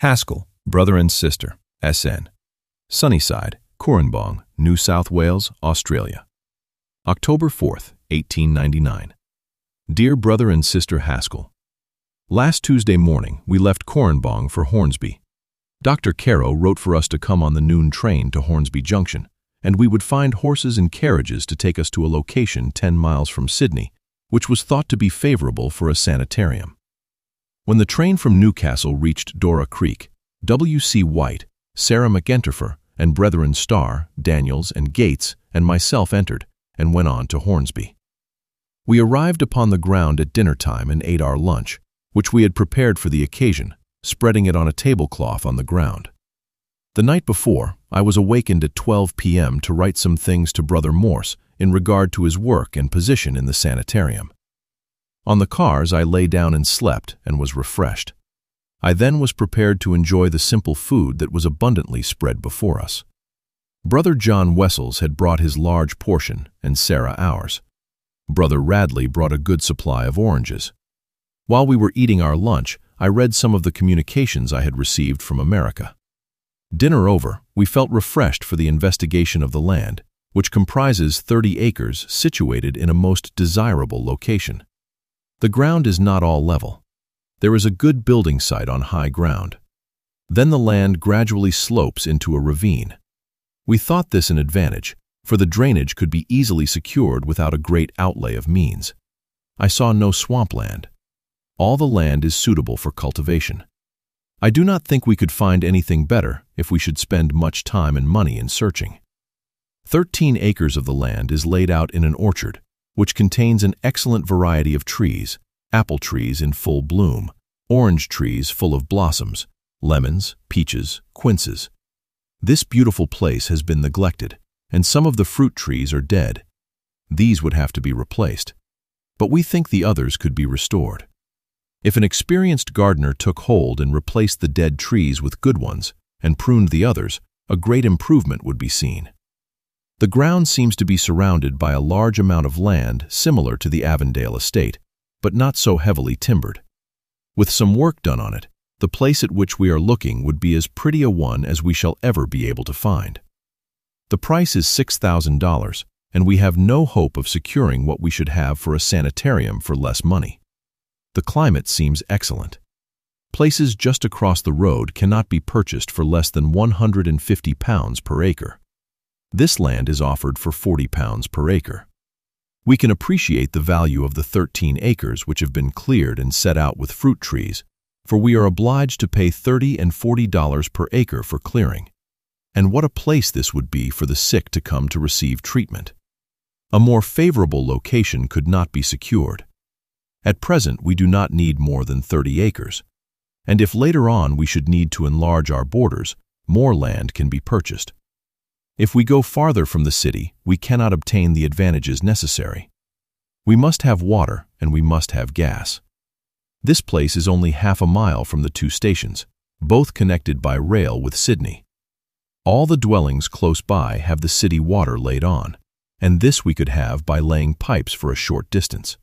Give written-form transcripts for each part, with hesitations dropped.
Haskell, brother and sister, SN. Sunnyside, Cooranbong, New South Wales, Australia. October 4th, 1899. Dear Brother and Sister Haskell, last Tuesday morning we left Cooranbong for Hornsby. Dr. Caro wrote for us to come on the noon train to Hornsby Junction, and we would find horses and carriages to take us to a location 10 miles from Sydney, which was thought to be favorable for a sanitarium. When the train from Newcastle reached Dora Creek, W.C. White, Sarah McEnterfer, and brethren Starr, Daniels, and Gates, and myself entered, and went on to Hornsby. We arrived upon the ground at dinner time and ate our lunch, which we had prepared for the occasion, spreading it on a tablecloth on the ground. The night before, I was awakened at 12 p.m. to write some things to Brother Morse in regard to his work and position in the sanitarium. On the cars, I lay down and slept and was refreshed. I then was prepared to enjoy the simple food that was abundantly spread before us. Brother John Wessels had brought his large portion, and Sarah ours. Brother Radley brought a good supply of oranges. While we were eating our lunch, I read some of the communications I had received from America. Dinner over, we felt refreshed for the investigation of the land, which comprises 30 acres situated in a most desirable location. The ground is not all level. There is a good building site on high ground. Then the land gradually slopes into a ravine. We thought this an advantage, for the drainage could be easily secured without a great outlay of means. I saw no swampland. All the land is suitable for cultivation. I do not think we could find anything better if we should spend much time and money in searching. 13 acres of the land is laid out in an orchard, which contains an excellent variety of trees, apple trees in full bloom, orange trees full of blossoms, lemons, peaches, quinces. This beautiful place has been neglected, and some of the fruit trees are dead. These would have to be replaced, but we think the others could be restored. If an experienced gardener took hold and replaced the dead trees with good ones and pruned the others, a great improvement would be seen. The ground seems to be surrounded by a large amount of land similar to the Avondale estate, but not so heavily timbered. With some work done on it, the place at which we are looking would be as pretty a one as we shall ever be able to find. The price is $6,000, and we have no hope of securing what we should have for a sanitarium for less money. The climate seems excellent. Places just across the road cannot be purchased for less than £150 per acre. This land is offered for £40 per acre. We can appreciate the value of the 13 acres which have been cleared and set out with fruit trees, for we are obliged to pay $30 and $40 per acre for clearing. And what a place this would be for the sick to come to receive treatment. A more favorable location could not be secured. At present, we do not need more than 30 acres, and if later on we should need to enlarge our borders, more land can be purchased. If we go farther from the city, we cannot obtain the advantages necessary. We must have water and we must have gas. This place is only half a mile from the two stations, both connected by rail with Sydney. All the dwellings close by have the city water laid on, and this we could have by laying pipes for a short distance.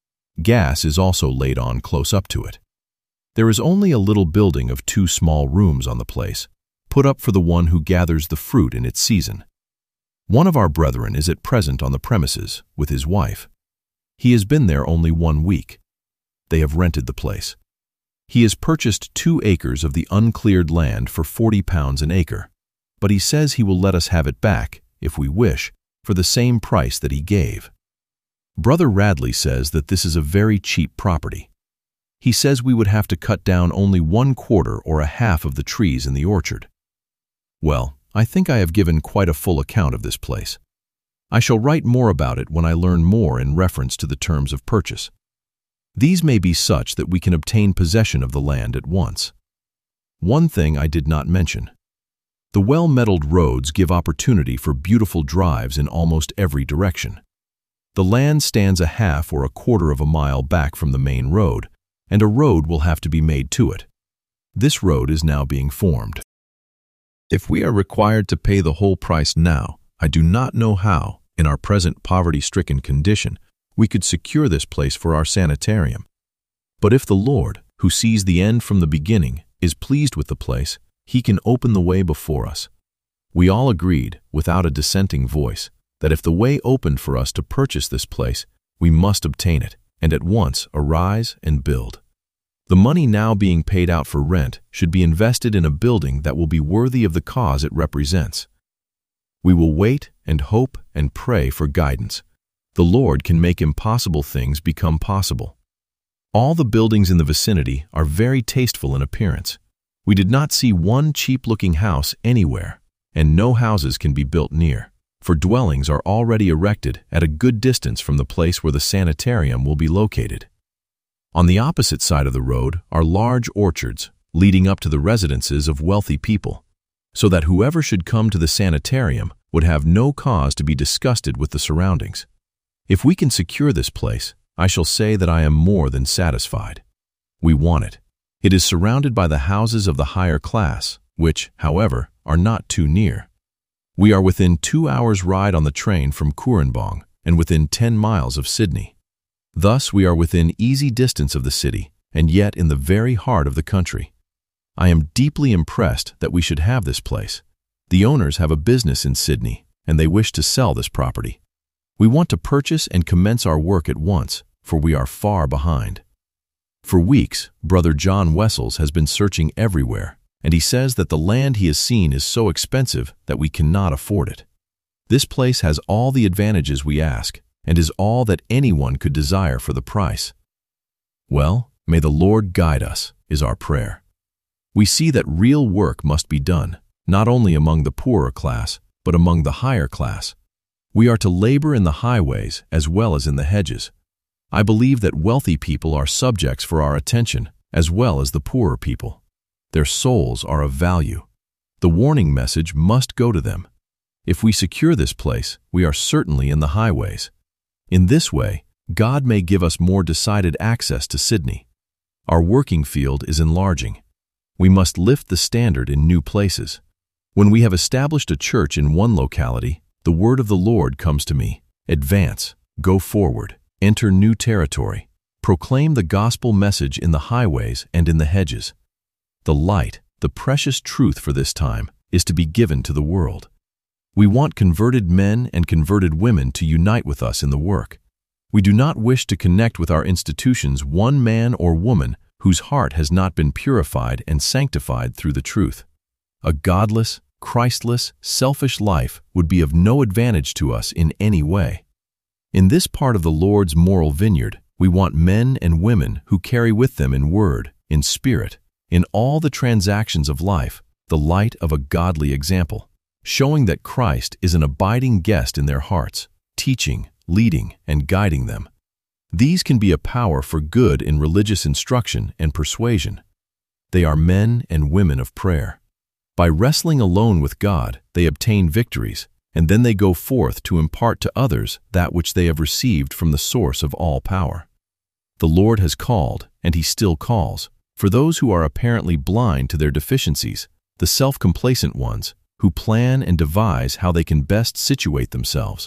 Gas is also laid on close up to it. There is only a little building of 2 small rooms on the place, put up for the one who gathers the fruit in its season. One of our brethren is at present on the premises with his wife. He has been there only 1 week. They have rented the place. He has purchased 2 acres of the uncleared land for £40 an acre, but he says he will let us have it back, if we wish, for the same price that he gave. Brother Radley says that this is a very cheap property. He says we would have to cut down only 1/4 or a half of the trees in the orchard. Well, I think I have given quite a full account of this place. I shall write more about it when I learn more in reference to the terms of purchase. These may be such that we can obtain possession of the land at once. One thing I did not mention. The well-metalled roads give opportunity for beautiful drives in almost every direction. The land stands a half or a quarter of a mile back from the main road, and a road will have to be made to it. This road is now being formed. If we are required to pay the whole price now, I do not know how, in our present poverty-stricken condition, we could secure this place for our sanitarium. But if the Lord, who sees the end from the beginning, is pleased with the place, he can open the way before us. We all agreed, without a dissenting voice, that if the way opened for us to purchase this place, we must obtain it, and at once arise and build. The money now being paid out for rent should be invested in a building that will be worthy of the cause it represents. We will wait and hope and pray for guidance. The Lord can make impossible things become possible. All the buildings in the vicinity are very tasteful in appearance. We did not see one cheap-looking house anywhere, and no houses can be built near, for dwellings are already erected at a good distance from the place where the sanitarium will be located. On the opposite side of the road are large orchards leading up to the residences of wealthy people, so that whoever should come to the sanitarium would have no cause to be disgusted with the surroundings. If we can secure this place, I shall say that I am more than satisfied. We want it. It is surrounded by the houses of the higher class, which, however, are not too near. We are within 2 hours' ride on the train from Koorambong and within 10 miles of Sydney. Thus we are within easy distance of the city and yet in the very heart of the country. I am deeply impressed that we should have this place. The owners have a business in Sydney and they wish to sell this property. We want to purchase and commence our work at once, for we are far behind. For weeks, Brother John Wessels has been searching everywhere, and he says that the land he has seen is so expensive that we cannot afford it. This place has all the advantages we ask, and is all that anyone could desire for the price. Well, may the Lord guide us, is our prayer. We see that real work must be done, not only among the poorer class, but among the higher class. We are to labor in the highways as well as in the hedges. I believe that wealthy people are subjects for our attention as well as the poorer people. Their souls are of value. The warning message must go to them. If we secure this place, we are certainly in the highways. In this way, God may give us more decided access to Sydney. Our working field is enlarging. We must lift the standard in new places. When we have established a church in one locality, the word of the Lord comes to me: advance, go forward, enter new territory, proclaim the gospel message in the highways and in the hedges. The light, the precious truth for this time, is to be given to the world. We want converted men and converted women to unite with us in the work. We do not wish to connect with our institutions one man or woman whose heart has not been purified and sanctified through the truth. A godless, Christless, selfish life would be of no advantage to us in any way. In this part of the Lord's moral vineyard, we want men and women who carry with them in word, in spirit, in all the transactions of life, the light of a godly example, showing that Christ is an abiding guest in their hearts, teaching, leading, and guiding them. These can be a power for good in religious instruction and persuasion. They are men and women of prayer. By wrestling alone with God, they obtain victories, and then they go forth to impart to others that which they have received from the source of all power. The Lord has called, and He still calls, for those who are apparently blind to their deficiencies, the self-complacent ones, who plan and devise how they can best situate themselves.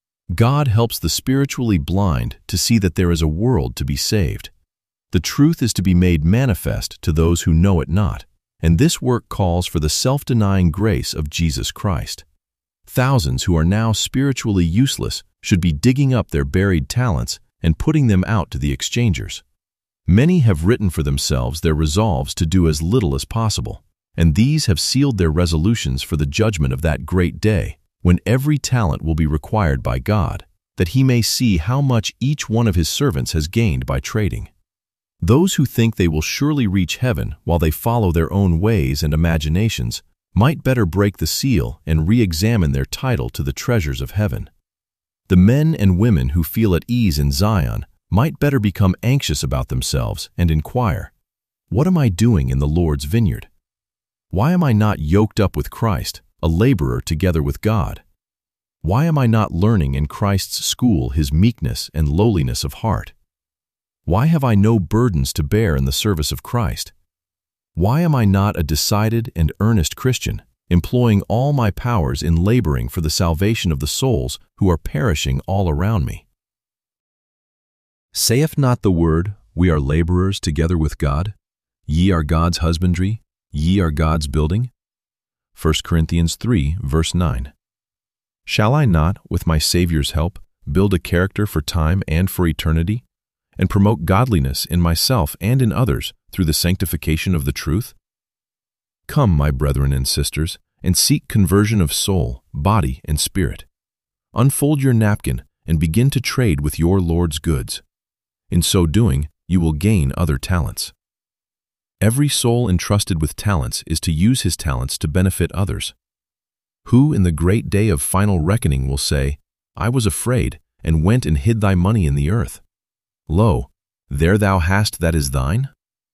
God helps the spiritually blind to see that there is a world to be saved. The truth is to be made manifest to those who know it not, and this work calls for the self-denying grace of Jesus Christ. Thousands who are now spiritually useless should be digging up their buried talents and putting them out to the exchangers. Many have written for themselves their resolves to do as little as possible, and these have sealed their resolutions for the judgment of that great day, when every talent will be required by God, that He may see how much each one of His servants has gained by trading. Those who think they will surely reach heaven while they follow their own ways and imaginations might better break the seal and re-examine their title to the treasures of heaven. The men and women who feel at ease in Zion might better become anxious about themselves and inquire, "What am I doing in the Lord's vineyard? Why am I not yoked up with Christ, a laborer together with God? Why am I not learning in Christ's school His meekness and lowliness of heart? Why have I no burdens to bear in the service of Christ? Why am I not a decided and earnest Christian, employing all my powers in laboring for the salvation of the souls who are perishing all around me? Saith not the word, we are laborers together with God? Ye are God's husbandry, Ye are God's building? 1 Corinthians 3, verse 9. Shall I not, with my Savior's help, build a character for time and for eternity, and promote godliness in myself and in others through the sanctification of the truth? Come, my brethren and sisters, and seek conversion of soul, body, and spirit. Unfold your napkin and begin to trade with your Lord's goods. In so doing, you will gain other talents. Every soul entrusted with talents is to use his talents to benefit others. Who in the great day of final reckoning will say, I was afraid, and went and hid thy money in the earth? Lo, there thou hast that is thine?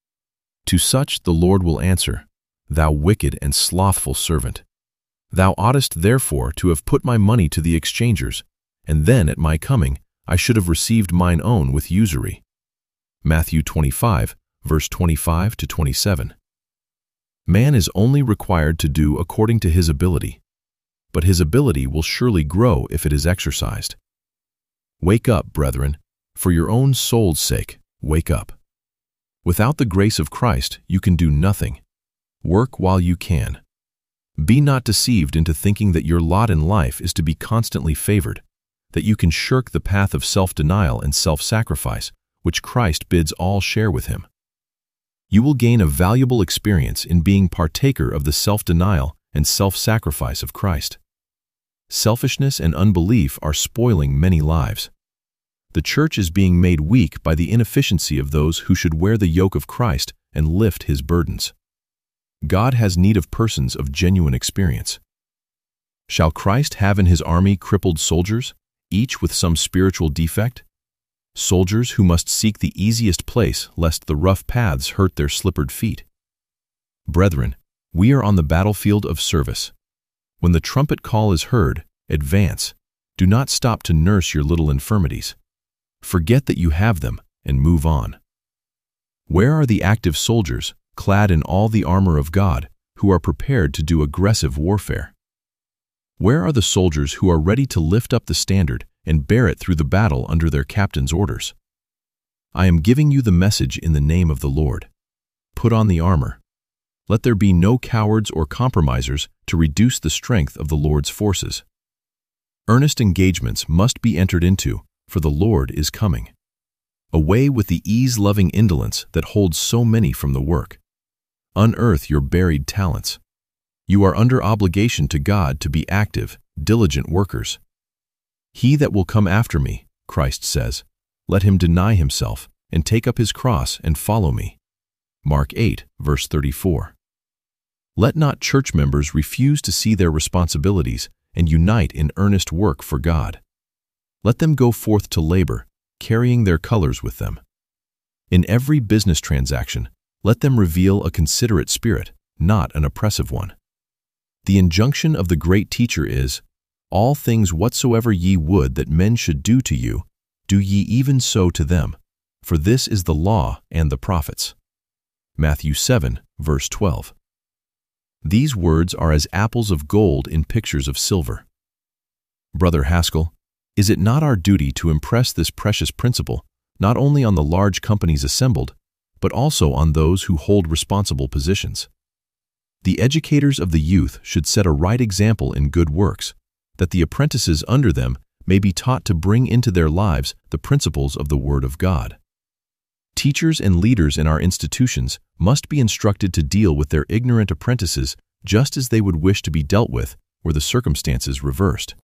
To such the Lord will answer, Thou wicked and slothful servant. Thou oughtest therefore to have put my money to the exchangers, and then at my coming I should have received mine own with usury. Matthew 25, verse 25 to 27. Man is only required to do according to his ability, but his ability will surely grow if it is exercised. Wake up, brethren, for your own soul's sake, wake up. Without the grace of Christ, you can do nothing. Work while you can. Be not deceived into thinking that your lot in life is to be constantly favored, that you can shirk the path of self-denial and self-sacrifice, which Christ bids all share with him. You will gain a valuable experience in being partaker of the self-denial and self-sacrifice of Christ. Selfishness and unbelief are spoiling many lives. The church is being made weak by the inefficiency of those who should wear the yoke of Christ and lift his burdens. God has need of persons of genuine experience. Shall Christ have in his army crippled soldiers, each with some spiritual defect? Soldiers who must seek the easiest place lest the rough paths hurt their slippered feet. Brethren, we are on the battlefield of service. When the trumpet call is heard, advance. Do not stop to nurse your little infirmities. Forget that you have them and move on. Where are the active soldiers, clad in all the armor of God, who are prepared to do aggressive warfare? Where are the soldiers who are ready to lift up the standard and bear it through the battle under their captain's orders? I am giving you the message in the name of the Lord. Put on the armor. Let there be no cowards or compromisers to reduce the strength of the Lord's forces. Earnest engagements must be entered into, for the Lord is coming. Away with the ease-loving indolence that holds so many from the work. Unearth your buried talents. You are under obligation to God to be active, diligent workers. He that will come after me, Christ says, let him deny himself and take up his cross and follow me. Mark 8, verse 34. Let not church members refuse to see their responsibilities and unite in earnest work for God. Let them go forth to labor, carrying their colors with them. In every business transaction, let them reveal a considerate spirit, not an oppressive one. The injunction of the great teacher is, All things whatsoever ye would that men should do to you, do ye even so to them, for this is the law and the prophets. Matthew 7, verse 12. These words are as apples of gold in pictures of silver. Brother Haskell, is it not our duty to impress this precious principle not only on the large companies assembled, but also on those who hold responsible positions? The educators of the youth should set a right example in good works, that the apprentices under them may be taught to bring into their lives the principles of the Word of God. Teachers and leaders in our institutions must be instructed to deal with their ignorant apprentices just as they would wish to be dealt with were the circumstances reversed.